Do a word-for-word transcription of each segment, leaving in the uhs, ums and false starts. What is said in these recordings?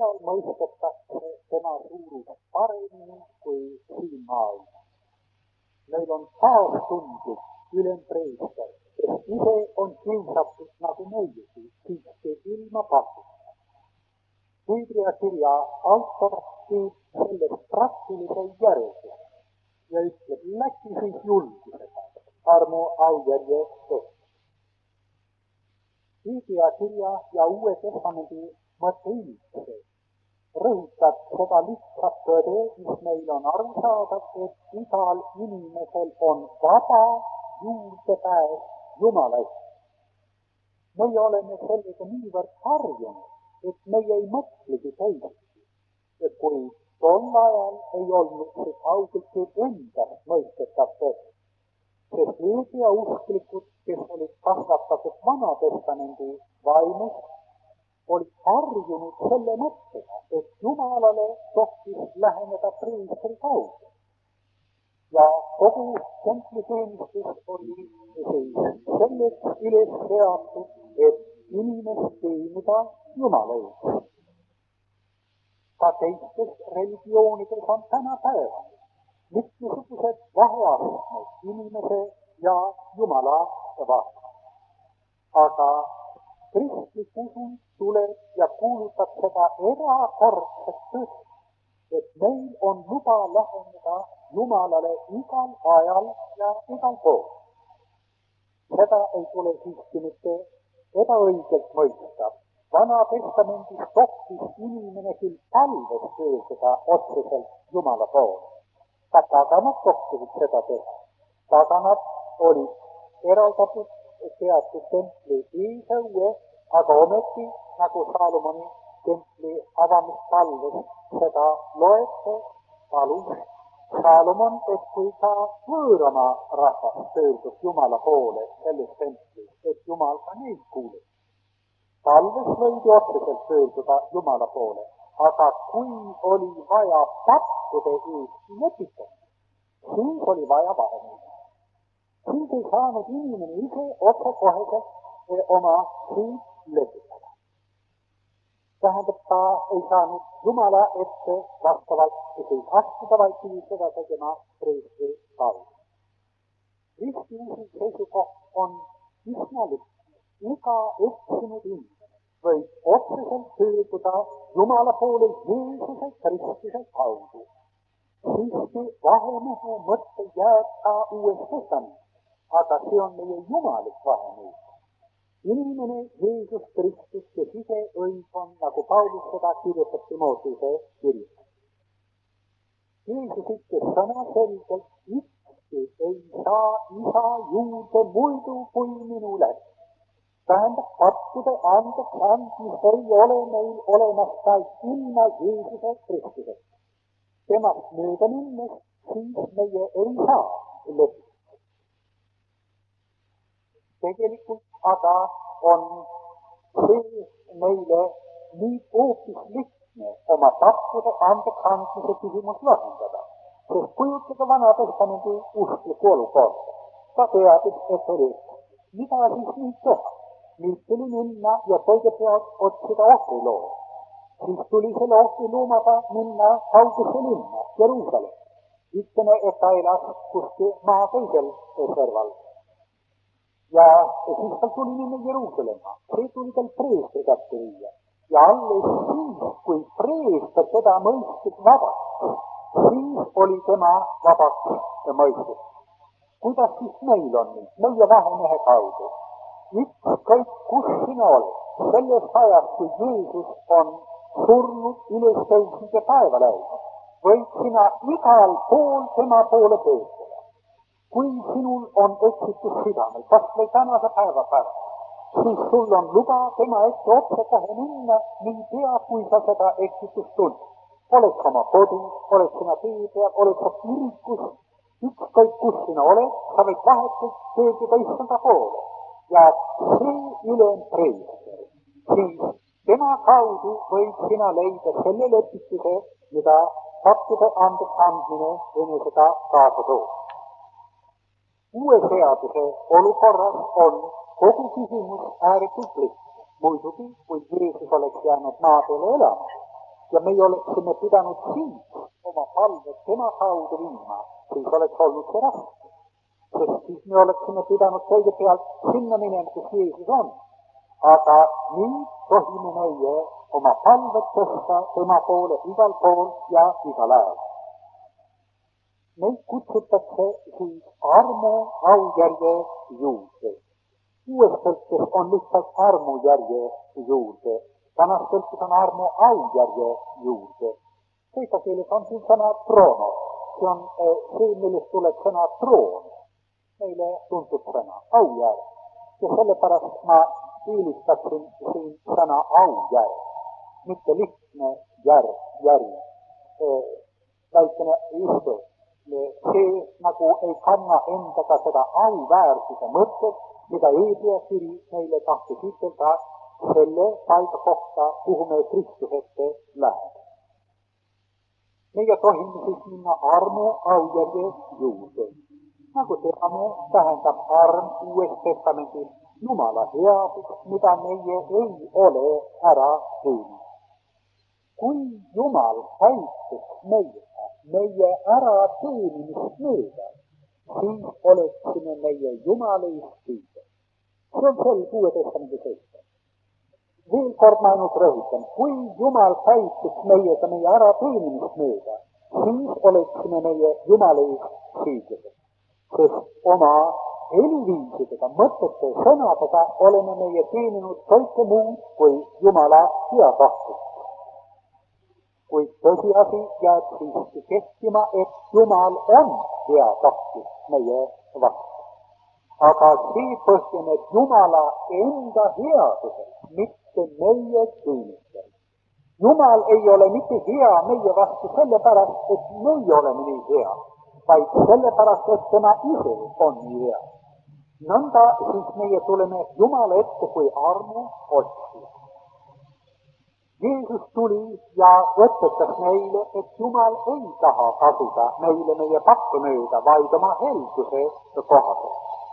seal mõistetakse tema suurust paremini kui siin maailmas. Meil on taastundlik ülempreester, kes ise on kiusatud nagu meiegi, siiski ilma kahjuta. Piiblia kirja autor teeb sellest praktilise järelduse ja ütleb, läki siis julgusega, armu aujärje tehtud. Piiblia kirja ja Uue Testamendi mõtteüldse rõhutab seda lihtsat tõde, mis meil on aru saada, et igal inimesel on vaba juurdepääs Jumala eest. Meie oleme sellega niivõrd harjunud, et meie ei mõtlegi teisiti, et kui tol ajal ei olnud see kaugeltki endast mõistetav tõde, sest need ja usklikud, kes olid kasvatatud Vana Testamendi vaimus, olid harjunud selle mõttega, et Jumalale tohtis läheneda preestri kaudu. Ja kogu templiteenistus oli selleks üles seatud, et inimest teenida Jumala eest. Ka teistes religioonides on tänapäeval mitmesugused vaheastmed inimese ja Jumala vahel. Aga kristlik usund tuleb ja kuulutab seda erakordset tõde, et meil on luba läheneda Jumalale igal ajal ja igal pool. Seda ei tule siiski mitte ebaõigelt mõista. Vana Testamendis tohtis inimene küll palves pöörduda otseselt Jumala poole. Ka taganad tohtisid seda teha. Taganad olid eraldatud teatud templi eesõue, aga ometi, nagu Saalomoni templi avamispalves seda loete, palus Saalomon, et kui ka võõrama rahvas pöördub Jumala poole selles templis, et Jumal ka neid kuuleb. Palves võidi otseselt pöörduda Jumala poole, aga kui oli vaja pappude eest lepitada, siis oli vaja vahemeid. Siis ei saanud inimene ise otsekoheselt oma süüd lepitada. Tähendab, ta ei saanud Jumala ette vastavalt siis astuda, vaid pidi seda tegema preestri kaudu. Kristiuse seisukoht on üsna lihtne. Iga eksinud inimene võib otseselt pöörduda Jumala poole Jeesuse Kristuse kaudu. Siiski vahemehe mõtte jääb ka Uues Testamendis, aga see on meie jumalik vahemehe. Inimene Jeesus Kristus, kes ise õig on, nagu Paulus seda kirjutab Timoteuse kirjutab. Jeesus ütles sõna selgelt, ükski ei saa isa juurde muidu kui minule. Tähendab, pappude andeks andmist ei ole meil olemas vaid ilma Jeesuse Kristusest. Temast mööda minnes, siis meie ei saa lepita. Tegelikult aga on see meile nii hoopis lihtne oma pappude andeks andmise küsimus lahendada. Sest kujutage Vana Testamendi uskliku olukorda. Ta teadis, et oli, mida siis nüüd teha? Nüüd tuli minna ja kõigepealt otsida ohvriloo. Siis tuli selle ohvriloomaga minna kaugesse linna, Jeruusalemm. Ütleme, et ta elas kuskil maa teisel serval. Ja siis tal tuli minna Jeruusalemma. See tuli tal preestri kätte viia. Ja alles siis, kui preester seda mõistis vabaks, siis oli tema vabaks mõistis. Kuidas siis meil on nüüd, meie vahemehe kaudu? Ükskõik, kus sina oled, sellest ajast, kui Jeesus on surnud ülestõusmise päeva läinud, võid sina igal pool tema poole pöörduda. Kui sinul on eksitus südamel, kas või tänase päeva pärast, siis sul on luba tema ette otse kohe minna, nii pea, kui sa seda eksitust tunned. Oled oma kodus, oled sina tee peal, oled sa kirikus, ükskõik, kus sina oled, sa võid vahetult pöörduda issanda poole. Ja see ülempreester, siis tema kaudu võid sina leida selle lepituse, mida pappude andeks andmine enesega kaasa toob. Uue seaduse olukorras on kogu küsimus ääretult lihtne. Muidugi, kui Jeesus oleks jäänud maa peale elama, ja meie oleksime pidanud siis oma palved tema kaudu viima, siis oleks olnud see raske. Sest siis me oleksime pidanud kõigepealt sinna minema, kus Jeesus on. Aga nüüd tohime meie oma palved tõsta tema poole igal pool ja igal ajal. Neid kutsutakse siis armu aujärje juurde. Uues tõlkes on lihtsalt armujärje juurde. Tänas tõlkes on armu aujärje juurde. Kreeka keeles on siin sõna trono. See on see, millest tuleb sõna troon. Meile tuntud sõna, aujärg. Ja sellepärast ma eelistaksin siin sõna aujärg. Mitte lihtne järg, järg. Väikene istu. See nagu ei kanna endaga seda auväärsuse mõtet, mida Eebria kiri meile tahtis ütelda selle paiga kohta, kuhu me Kristusesse läheme. Meie tohime siis minna armu aujärje juurde. Nagu teame, tähendab arm Uues Testamendis Jumala headus, mida meie ei ole ära teeninud. Kui Jumal käitus meiega, meie ära teenimist mööda, siis oleksime meie Jumala eest. See on sel Uue Testamendi seista. Veel kord ma ainult rõhutan, kui Jumal käitus meiega meie ära teenimist mööda, siis oleksime meie Jumala eest süüdlased. Sest oma eluviisidega, mõtete, sõnadega oleme meie teeninud kõike muud kui Jumala hea tahtmist. Kuid tõsiasi jääb siiski kehtima, et Jumal on hea tahtmist meie vastu. Aga see põhjum, et Jumala enda headusel, mitte meie teenistel. Jumal ei ole mitte hea meie vastu sellepärast, et meie oleme nii hea, vaid sellepärast, et tema ise on nii hea. Nõnda siis meie tuleme Jumala ette kui armu otsija. Jeesus tuli ja õpetas meile, et Jumal ei taha tasuda meile meie pakku mööda, vaid oma helduse kohale.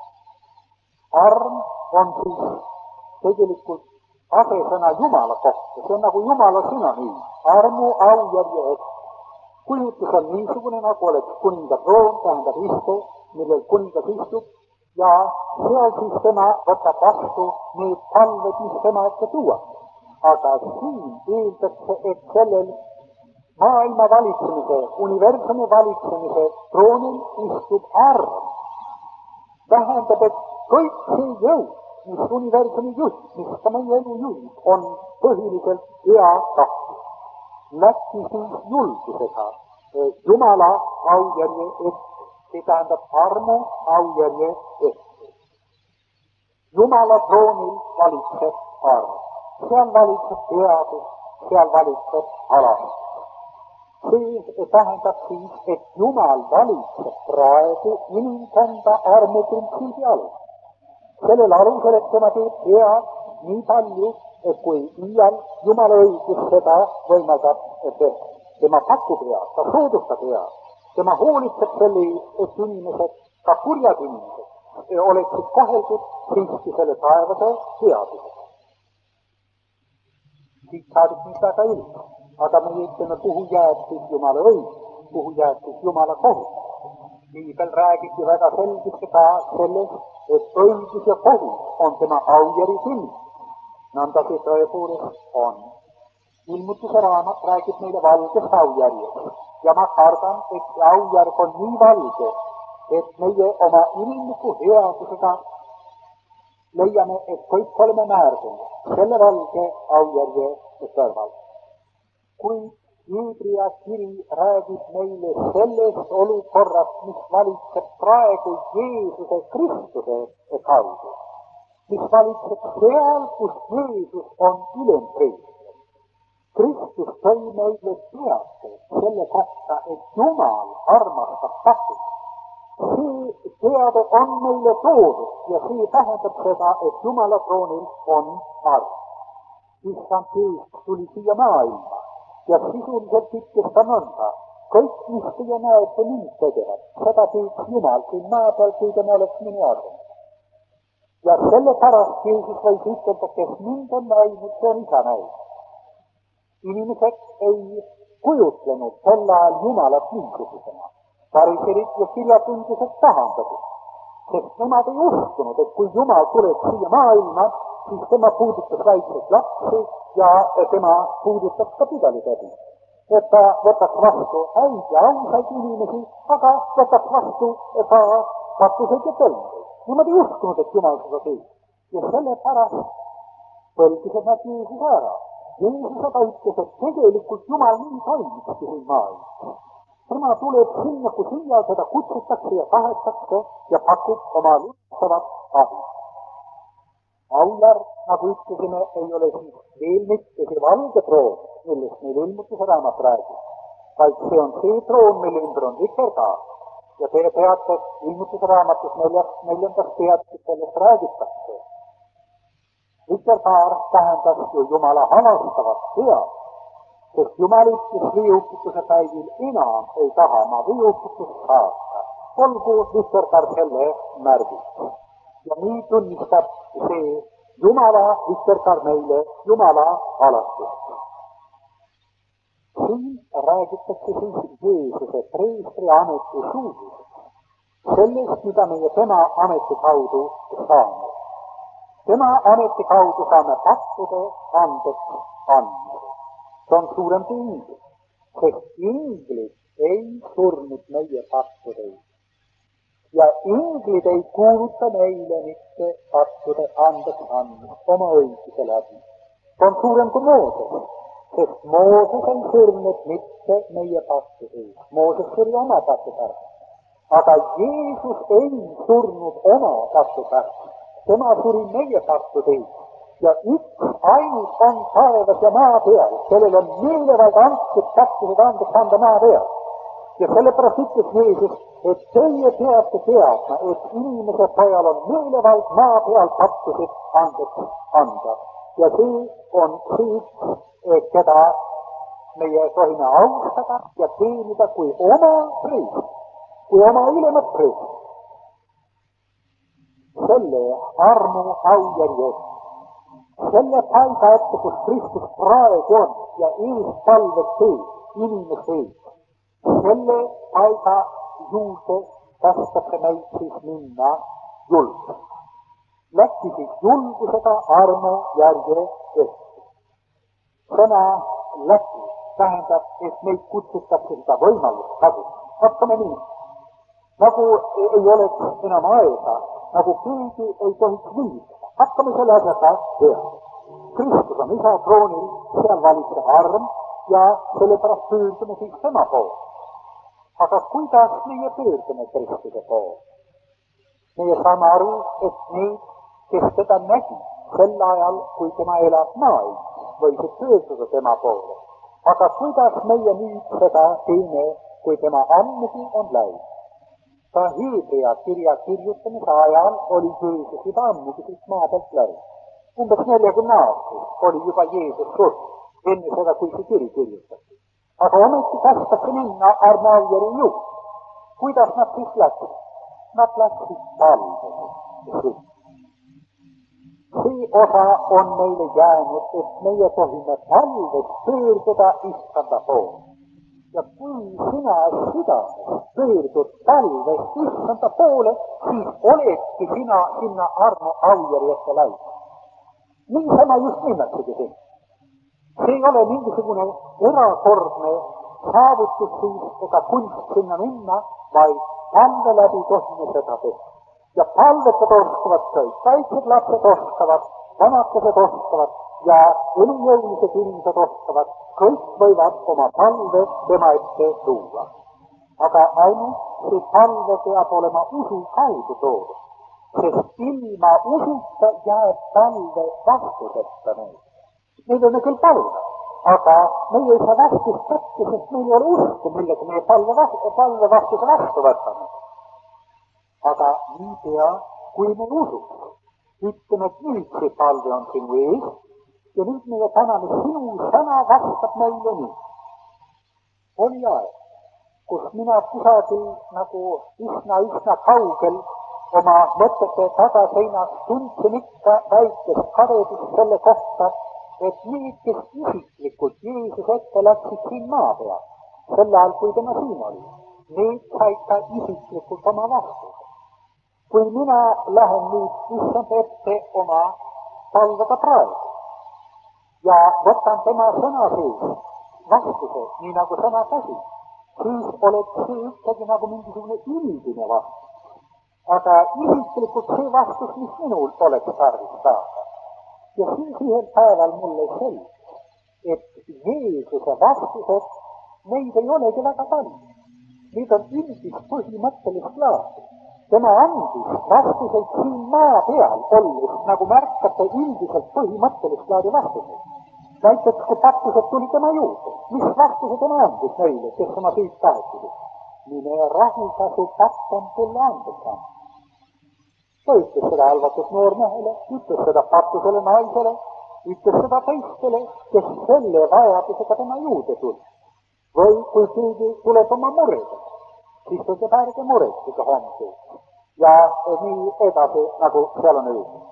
Arm on siis tegelikult asesõna Jumala kohta, see on nagu Jumala sünonüüm, armu aujärje ette. Kujutus on niisugune, nagu oleks kuninga troon, tähendab iste, millel kuningas istub, ja seal siis tema võtab vastu need palved, mis tema ette tuuakse. Aga siin eeldakse, et sellel maailma valitsemise, universumi valitsemise troonil istub arm. Tähendab, et kõik see jõud, mis universumi juht, mis ka meie elu juhib, on põhiliselt hea tahtmine. Läkki siis julgusega Jumala aujärje ette, see tähendab armu aujärje ette. Jumala troonil valitseb arm. Seal valitseb teadus, seal valitseb alastus. See tähendab siis, et Jumal valitseb praegu inimkonda armu printsiibi alus. Sellel alusel, et tema teeb head nii palju, et kui iial Jumala õigus seda võimaldab teha. Tema pakub head, ta soodustab head. Tema hoolitseb selle, et inimesed, ka kurjad inimesed, oleksid koheldud siiski selle taevade headusega. Siit saadib nüüd väga ilus, aga me ütleme, kuhu jääb siis Jumala õigus, kuhu jääb siis Jumala kohus. Piibel räägib ju väga selgelt ka sellest, et õigus ja kohus on tema aujärgi küll. Nõnda see tõepoolest on. Ilmutuse raamat räägib meile valgest aujärjest ja ma kardan, et aujärg on nii valge, et meie oma inimliku headusega leiame, et kõik oleme määrdunud selle valge aujärje kõrval. Kuid Eebria kiri räägib meile sellest olukorrast, mis valitseb praegu Jeesuse Kristuse kaudu, mis valitseb seal, kus Jeesus on ülempreester. Kristus tõi meile teate selle kohta, et Jumal armastab tahtmist. See teade on meile toodud ja see tähendab seda, et Jumala troonil on arm. Issand Jeesus tuli siia maailma ja sisuliselt ütles ta nõnda. Kõik, mis teie näete mind tegevat, seda teeks Jumal siin maa peal, kui ta oleks minu arm. Ja sellepärast Jeesus võis ütelda, kes mind on näinud, see on isa näinud. Inimesed ei kujutlenud sel ajal Jumalat niisugusena. Fariserid ja kirjatundlased pahandasid, sest nemad ei uskunud, et kui Jumal tuleb siia maailma, siis tema puudutas väikseid lapsi ja tema puudutab ka pidalitädi. Et ta võtaks vastu häid ja ausaid inimesi, aga võtaks vastu ka katuseid ja tõlmeid. Nemad ei uskunud, et Jumal seda teeb. Ja sellepärast põlgised nad Jeesuse ära. Jeesus aga ütles, et tegelikult Jumal nii toimikski siin maailmas. Tema tuleb sinna, kui siia seda kutsutakse ja tahetakse ja pakub oma lustavat abi. Aujärg, nagu ütlesime, ei ole siis veel mitte see valge troon, millest meil ilmutuse raamat räägib, vaid see on see troon, mille ümber on vikerkaar. Ja te teate, et ilmutuse raamatus neljandas peatükis sellest räägitakse. Vikerkaar tähendas ju Jumala halastavat head, sest Jumal ütles viiuputuse päivil enam ei taha ma viiuputust saata. Olgu vikerkaar selle märgib. Ja nii tunnistab see Jumala vikerkaar meile Jumala halastust. Siin räägitakse siis Jeesuse preestri ameti suudust, sellest, mida meie tema ameti kaudu saame. Tema ameti kaudu saame pakkuda andeks andmise. See on suurem kui inglis, sest inglis ei surnud meie pakkudeid. Ja inglid ei kuuluta meile mitte pakkuda andeks andmist oma õiguse läbi. See on suurem kui Mooses, sest Mooses ei surnud mitte meie pakkudeid. Mooses suri oma pakkudeid. Aga Jeesus ei surnud oma pakkudeid. Tema suri meie pakkudeid. Ja üks ainult on taevas ja maa peal, kellel on meelevaid antud pakkused andeks anda maa peal. Ja sellepärast ütles Jeesus, et teie peate teadma, et inimese pojal on meelevaid maa peal pakkused andeks anda. Ja see on see, keda meie tohime austada ja teenida kui oma preest, kui oma ülemat preest. Selle armu aujärje, selle paiga ette, kus Kristus praegu on ja ees palves teed, inimese ees. Selle paiga juurde kästakse meid siis minna julgusega. Lähti siis julgusega armu järje ette. Sõna lähti tähendab, et meid kutsutakse seda võimalust tagu. Hakkame nii, nagu ei oleks enam aega, nagu keegi ei tohiks viidada. Hakkame selle asjaga hea. Kristus on isa troonil, seal valitseb arm ja sellepärast pöördume siis tema poole. Aga kuidas meie pöördume Kristuse poole? Meie saame aru, et need, kes teda nägi sel ajal, kui tema elas maailmas, võisid pöörduda tema poole. Aga kuidas meie nüüd seda teeme, kui tema ammugi on läinud? Ka Hebrea kirja kirjutamise ajal oli Jeesus juba ammugi siit maa pealt läinud. Umbes neljakümne aastat oli juba Jeesus surnud, enne seda, kui see kiri kirjutati. Aga ometi kästakse minna Armaujärje juurde. Kuidas nad siis läksid? Nad läksid palvesse. See osa on meile jäänud, et meie tohime palves pöörduda Issanda poole. Ja kui sina südames pöördud palves Issanda poole, siis oledki sina sinna armu aujärjesse läinud. Niisama just nimetaksegi siin. See ei ole mingisugune erakordne saavutus siis ega kunst sinna minna, vaid palve läbi tohime seda teha. Ja palvetada oskavad kõik, väiksed lapsed oskavad, vanakesed oskavad ja elujõulised inimesed oskavad, kõik võivad oma palve tema ette tuua. Aga ainult see palve peab olema usu kaudu toodud, sest ilma usuta jääb palve vastuseta meil. Me võime küll paluda, aga meie ei saa vastust kätte, sest meil ei ole usku, millega meie palve, vastu, palve vastuse vastu võtame. Aga nii pea, kui me usume, ütleme, et nüüd see palve on sinu ees ja nüüd meie täname sinu sõna vastab meile nii. Oli aeg, kus mina kusagil nagu üsna-üsna kaugel oma mõtete tagaseinast tundsin ikka väikest kadedust selle kohta, et need, kes isiklikult Jeesuse ette läksid siin maa peal, sel ajal, kui tema siin oli, need said ka isiklikult oma vastuse. Kui mina lähen nüüd issand ette oma palvega praegu ja võtan tema sõna sees vastuse, nii nagu sõna käsi, siis oleks see ikkagi nagu mingisugune üldine vastus. Aga isiklikult see vastus, mis minul oleks tarvis saada. Ja siis ühel päeval mulle selge, et Jeesuse vastused, neid ei olegi väga palju. Need on üldist põhimõttelist laadi. Tema andis vastuseid siin maa peal olles, nagu märkate, üldiselt põhimõttelist laadi vastuseid. Näiteks, kui pakkused tuli tema juurde, mis vastuse tema andis neile, kes oma süüd tahetsid? Mine rahuga, su papp on sulle andeks andnud. Ta ütles seda halvatud noormehele, ütles seda patusele naisele, ütles seda teistele, kes selle vajadusega tema juurde tuli. Või kui keegi tuleb oma muredega, siis ta teeb ärge muretsege homse. Ja nii edasi, nagu seal on öeldud.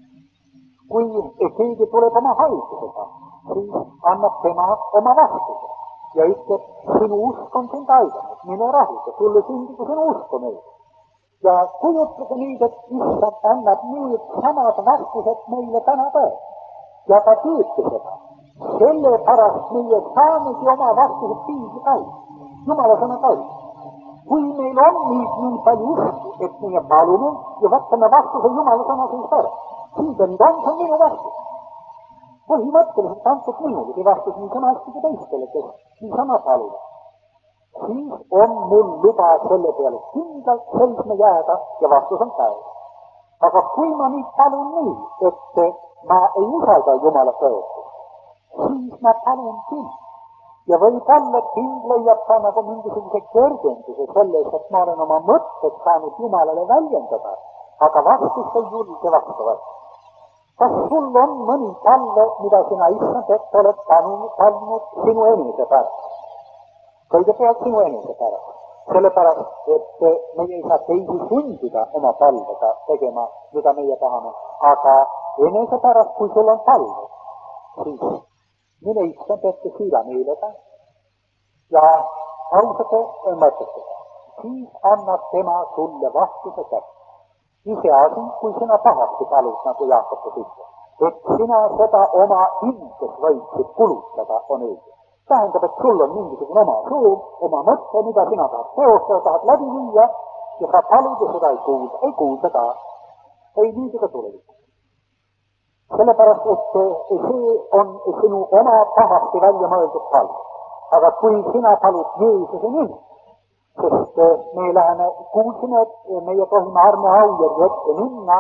Kui keegi tuleb oma haigusega, siis annab tema oma vastuse ja ütleb, sinu usk on sind aidanud, mine rahuga, sulle sündigu sinu usk on õige. Ja kujutlege nüüd, et issand annab nüüd samad vastused meile täna päev. Ja ta teebki seda. Selle pärast meie saamegi oma vastused piisli käib. Jumala sõna käib. Kui meil on nüüd nii palju usku, et meie palume ja võtame vastuse Jumala sõna sees ära, siis on see minu vastus. Põhimõtteliselt antud minulegi vastus nii sama hästi kui teistele, kes nii sama palume. Siis on mul luba selle peale kindlalt seisma jääda ja vastus on päev. Aga kui ma nüüd palun nii, et ma ei usalda Jumala tõestust, siis ma palun küll. Ja võib-olla, et kind leiab ka nagu mingisuguse kergenduse selles, et ma olen oma mõtted saanud Jumalale väljendada, aga vastust ei julge vastu võtta. Kas sul on mõni palve, mida sina issand ette oled palunud sinu enese pärast? Kõigepealt sinu enese pärast. Sellepärast, et meie ei saa teisi sundida oma palvega tegema, mida meie tahame. Aga enese pärast, kui sul on palve, siis mine issand ette südameelega ja ausate mõtetega. Siis annab tema sulle vastuse kätte. Iseasi, kui sina pahasti palud, nagu Jaakobus ütleb, et sina seda oma hinges võiksid kulutada, on õige. Tähendab, et sul on mingisugune oma soov, oma mõtte, mida sina tahad teostada, tahad läbi viia ja sa palud ja seda ei kuulda, ei kuulda ka. Ei viidi ka tulevikus. Sellepärast, et see on sinu oma pahasti välja mõeldud palv. Aga kui sina palud Jeesuse nimi, sest me läheme, kuulsime, et meie tohime Arne Aujärgi ette minna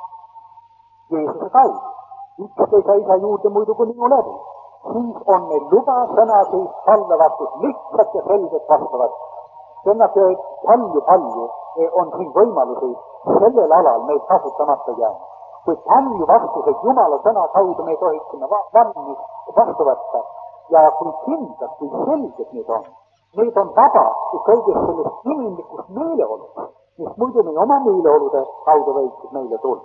Jeesuse kaudu. Üks ei saa isa juurde muidu kui minu läbi. Siis on meil luba sõna sees palvavatus lihtsalt ja selgelt vastu võtta. Sennake palju-palju on siin võimalusi sellel alal meil kasutamata jäänud. Kui palju vastuseid Jumala sõna kaudu me tohiksime valmis vastu võtta ja kui kindlad, kui selged need on. Need on vaba kõigest sellest inimlikust meeleolust, mis muidu meie oma meeleolude kaudu võiksid meile tulla.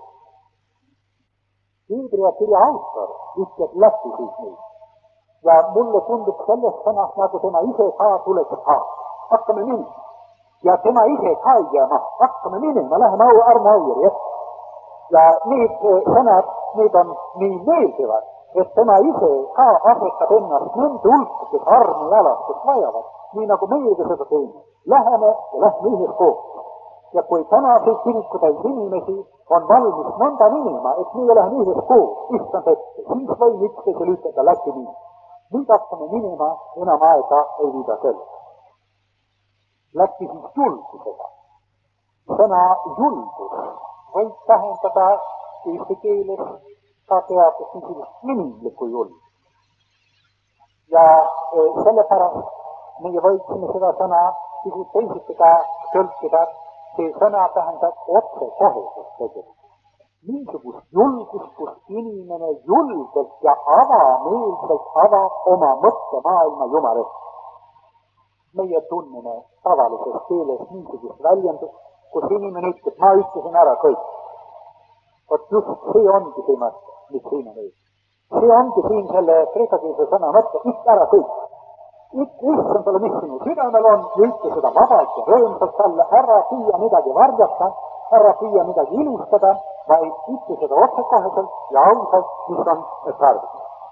Hebrea kirja autor ütleb läbi siis neid. Ja mulle tundub sellest sõnast, nagu tema ise ka tuleks ka. Hakkame minema. Ja tema ise ka ei jää, noh, hakkame minema, läheme au, Arne Aujärgi ette. Ja need sõnad, need on nii meeldivad, et tema ise ka asetab ennast nende hulka, kes armu jalastust vajavad. Nii nagu meiega seda teeme. Läheme ja lähme ühes koos. Ja kui tänaseid kirikutäis inimesi on valmis nõnda minema, et meie läheme ühes koos, issand ette, siis võin üksteisel ütelda läbi nii. Nüüd hakkame minema, enam aega ei viida sellest. Läbi siis julgusega. Sõna julgus võib tähendada eesti keeles ka teatud niisugust inimlikku julgus. Ja sellepärast meie võiksime seda sõna pisut teisiti ka tõlkida, see sõna tähendab otse kohesust tegelikult. Niisugust julgust, kus inimene julgelt ja avameelselt avab oma mõttemaailma Jumala ette. Meie tunneme tavalises keeles niisugust väljendust, kus inimene ütleb, ma ütlesin ära kõik. Vot just see ongi see mõte, mis siin on õige. see ongi siin selle kreekakeelse sõna mõte, ütle ära kõik. Ütle issandale, mis sinu südamel on, ja ütle seda vabalt ja rõõmsalt talle, ära püüa midagi varjata, ära püüa midagi ilustada, vaid ütle seda otsekoheselt ja ausalt, mis on tarvis.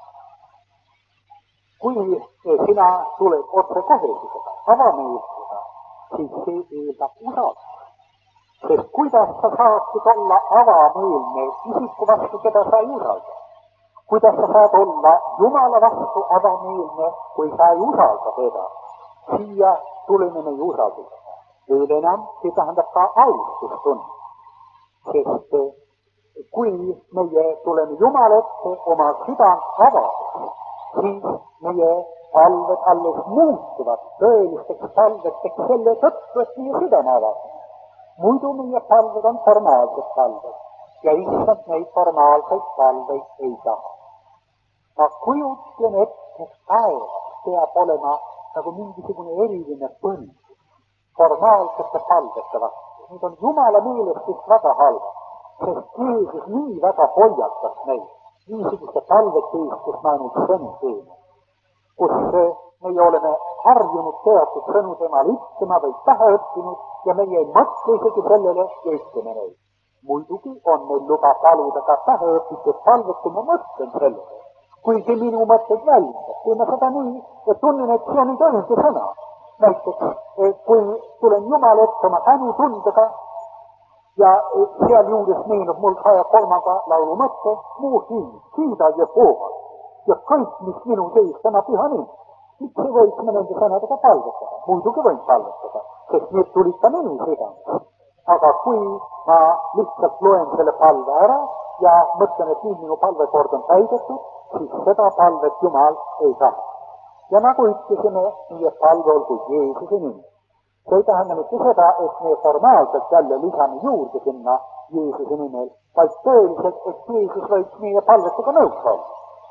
Kui sina tuled otsekohesusega, avameelsusega, siis see eeldab usaldust. Sest kuidas sa saaksid olla avameelne isiku vastu, keda sa ei usalda? Kuidas sa saad olla Jumala vastu avameelne, kui sa ei usalda teda? Siia tuleme meie usaldusega. Veel enam, see tähendab ka austustunne. Sest kui meie tuleme Jumala ette oma südant avades, siis meie palved alles muutuvad tõelisteks palveteks selle tõttu, et meie südame avades. Muidu meie palved on formaalsed palved ja issand neid formaalseid palveid ei taha. Ma kujutlen ette, et päevas peab olema nagu mingisugune eriline põnd formaalsete palvete vastu. Need on Jumala meelest vist väga halvad, sest Jeesus nii väga hoiatas neid niisuguste palvete eest, kus me ainult sõnu teeme, kus meie oleme harjunud teatud sõnu temal ütlema või pähe õppinud ja meie ei mõtle isegi sellele ja ütleme neid. Muidugi on meil luba paluda ka pähe õpitud palvet, kui ma mõtlen sellele, kui see minu mõtteid väljendab, kui ma seda nii ja tunnen, et see on nüüd õige sõna. Näiteks, kui tulen Jumala ette oma tänutundega ja seal juures meenub mul saja kolmanda laulu mõtte, muu hind, kiida Jehova ja kõik, mis minu sees tema püha nimi. Miks ei võiks me nende sõnadega palvetada? Muidugi võin palvetada, sest need tulid ka minu südames. Aga kui ma lihtsalt loen selle palve ära ja mõtlen, et nüüd minu palvekord on täidetud, siis seda palvet Jumal ei taha. Ja nagu ütlesime, meie palve olgu Jeesuse nimi. See ei tähenda mitte seda, et me formaalselt jälle lisame juurde sinna Jeesuse nimel, vaid tõeliselt, et Jeesus võiks meie palvetega nõus olla.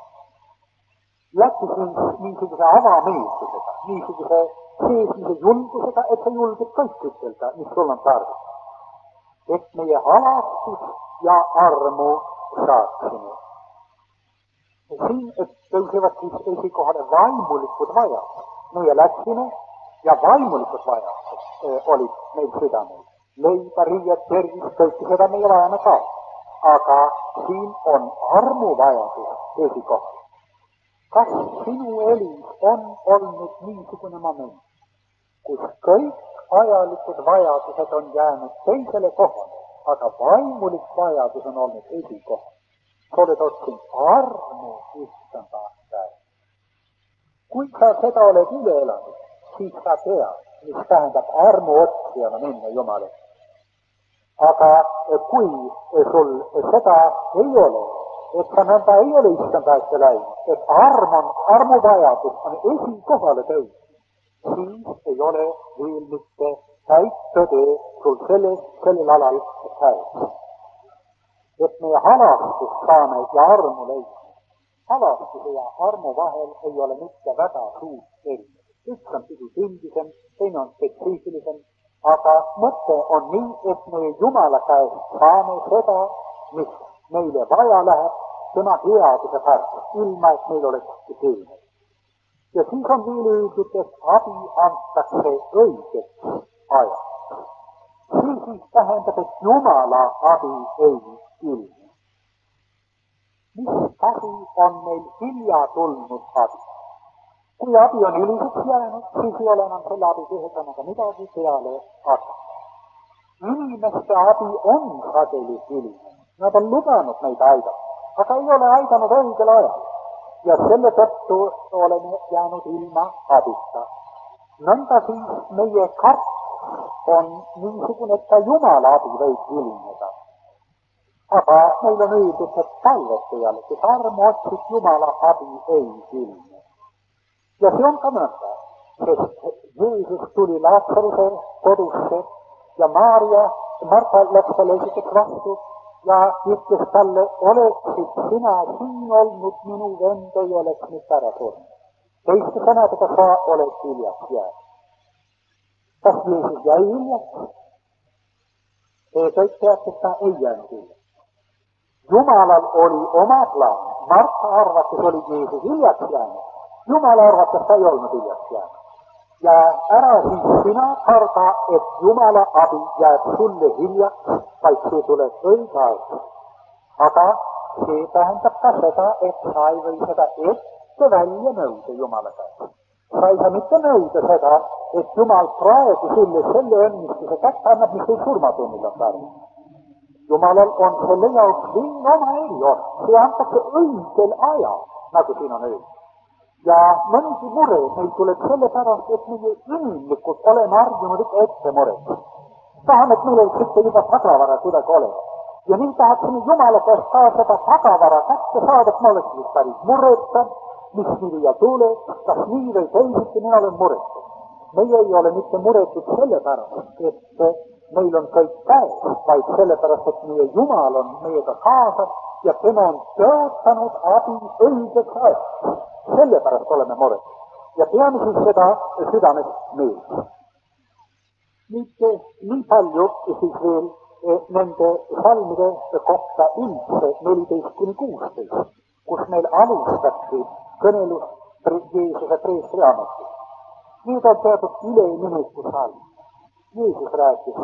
Läti siis niisuguse avameelsusega, niisuguse seesmise julgusega, et sa julged kõik ütelda, mis sul on tarvis. Et meie halastus ja armu saaksime. Siin tõusevad siis esikohale vaimulikud vajad. Meie läksime ja vaimulikud vajad olid meil südamel. Leiba, riiet, tervis, kõike seda meie vajame ka. Aga siin on armuvajadus esikohal. Kas sinu elus on olnud niisugune moment, kus kõik ajalikud vajadused on jäänud teisele kohale, aga vaimulik vajadus on olnud esikohal? Sa oled otsinud armu issanda käes. Kui sa seda oled üle elanud, siis sa tead, mis tähendab armu otsijana minna Jumala. Aga kui sul seda ei ole, et sa nõnda ei ole issanda ette läinud, et arm on, armuvajadus on esikohale tõusnud, siis ei ole veel mitte täit tõde sul selles, sellel alal käes. Et meie halastus saame ja armu leida. Halastuse ja armu vahel ei ole mitte väga suurt erinevust. Üks on pisut üldisem, teine on spetsiifilisem, aga mõte on nii, et me Jumala käest saame seda, mis meile vaja läheb, tema headuse pärast, ilma et meil oleks teine. Ja siis on veel öeldud, et abi antakse õigeks ajaks. See siis tähendab, et Jumala abi ei ilme. Mis asi on meil hilja tulnud abi? Kui abi on hiliseks jäänud, siis ei ole enam selle abi tehetanaga midagi peale abi. Inimeste abi on sageli hiline. Nad on lubanud meid aidata, aga ei ole aidanud õigel ajal. Ja selle tõttu oleme jäänud ilma abita. Nõnda siis meie karts on niisugune, et ka Jumala abi võib hilineda. Aga meil on öeldud, et palvete jälle, kes armu otsid, Jumala abi ei hilne. Ja see on ka nõnda, sest Jeesus tuli Laatsaruse kodusse ja Maarja, Marta läks talle esiteks vastu ja ütles talle, oleksid sina siin olnud, minu vend ei oleks nüüd ära surnud. Teiste sõnadega sa oled hiljaks jäänud. Kas Jeesus jäi hiljaks? Kõik tead, et ta ei jäänud hiljaks. Jumalal oli oma plaan Marta arvates oli Jeesus hiljaks jäänud. Jumala arvates ta ei olnud hiljaks jäänud. Ja ära siis sina karda, et Jumala abi jääb sulle hiljaks, vaid see tuleb õige aeg. Aga see tähendab ka seda, et sa ei või seda ette välja nõuda Jumala käest. Sa ei saa mitte nõuda seda, et Jumal praegu sulle selle õnnistuse kätte annab, mis sul surmatunnil on tarvis. Jumalal on selle jaoks viin oma eriord. See antakse õigel ajal, nagu siin on öeldud. Ja mõnigi mure meil tuleb sellepärast, et meie inimlikult oleme harjunud ikka ette muret. Tahame, et meil oleks ikka juba tagavara kuidagi olema. Ja nii tahaksime Jumala käest ka seda tagavara kätte saada, et ma oleks nüüd päris mureta, mis nii tuleb, kas nii või teisiti, mina olen muretud. Meie ei ole mitte muretud sellepärast, et meil on kõik käes, vaid sellepärast, et meie Jumal on meiega kaasa ja tema on töötanud abi õigeks ajaks. Sellepärast oleme muretud. Ja peame siis seda südames meelde. Nüüd nii palju siis veel nende salmide kohta üldse neliteist kuni kuusteist, kus meil alustati kõnelus Jeesuse preestri ametit. Nüüd on teatud ülemineku salm. Jeesus rääkis,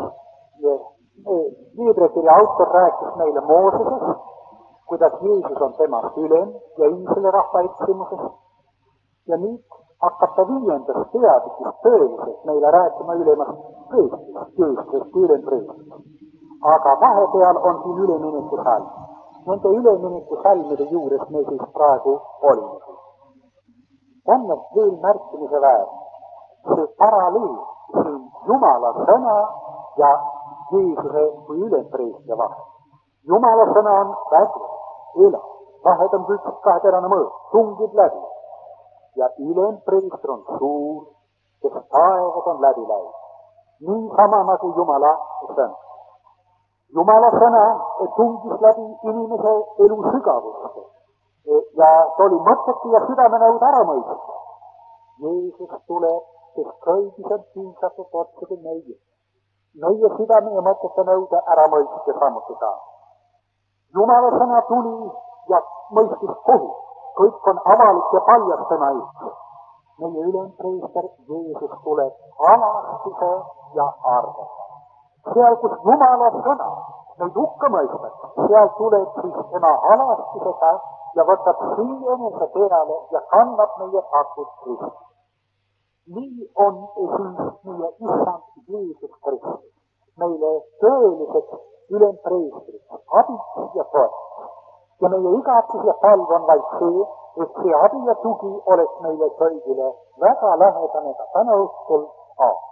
Liibrekirja autor rääkis meile Moosesest, kuidas Jeesus on temast ülem ja Iisraeli rahva eksimusest. Ja nüüd hakkab ta viiendast teadlikust tõeliselt meile rääkima ülemast preestrist, Jeesusest kui ülem preestrist. Aga vahepeal on siin ülemineku salm. Nende ülemineku salmide juures me siis praegu olime. Ennast veel märkimise väär, see paralleel siin Jumala sõna ja Jeesuse kui ülempreestri vahel. Jumala sõna on vägi, elav, vahed on üks kaheterane mõõt, tungib läbi. Ja ülempreestr on suur, kes taevad on läbi läinud. Nii sama nagu Jumala sõna. Jumala sõna tungis läbi inimese elu sügavusse ja ta oli mõttetu ja südamenõud ära mõistnud. Jeesus tuleb, kes kõigis on piisatud otsude meie. Meie südame ja mõtete nõude ära mõistja samuti ka. Jumala sõna tuli ja mõistis kohu. Kõik on avalik ja paljas tema ees. Meie ülempreester Jeesus tuleb alastuse ja arve. Seal, kus Jumala sõna meid hukka mõistab, seal tuleb siis tema alastusega ja võtab süü enese peale ja kannab meie takud Kristus. Nii on siis meie Issand Jeesus Kristus, meile tõeliseks ülempreestriks, abiks ja toeks. Ja meie igatus ja palv on vaid see, et see abi ja tugi oleks meile kõigile väga lähedane ka täna õhtul aastal.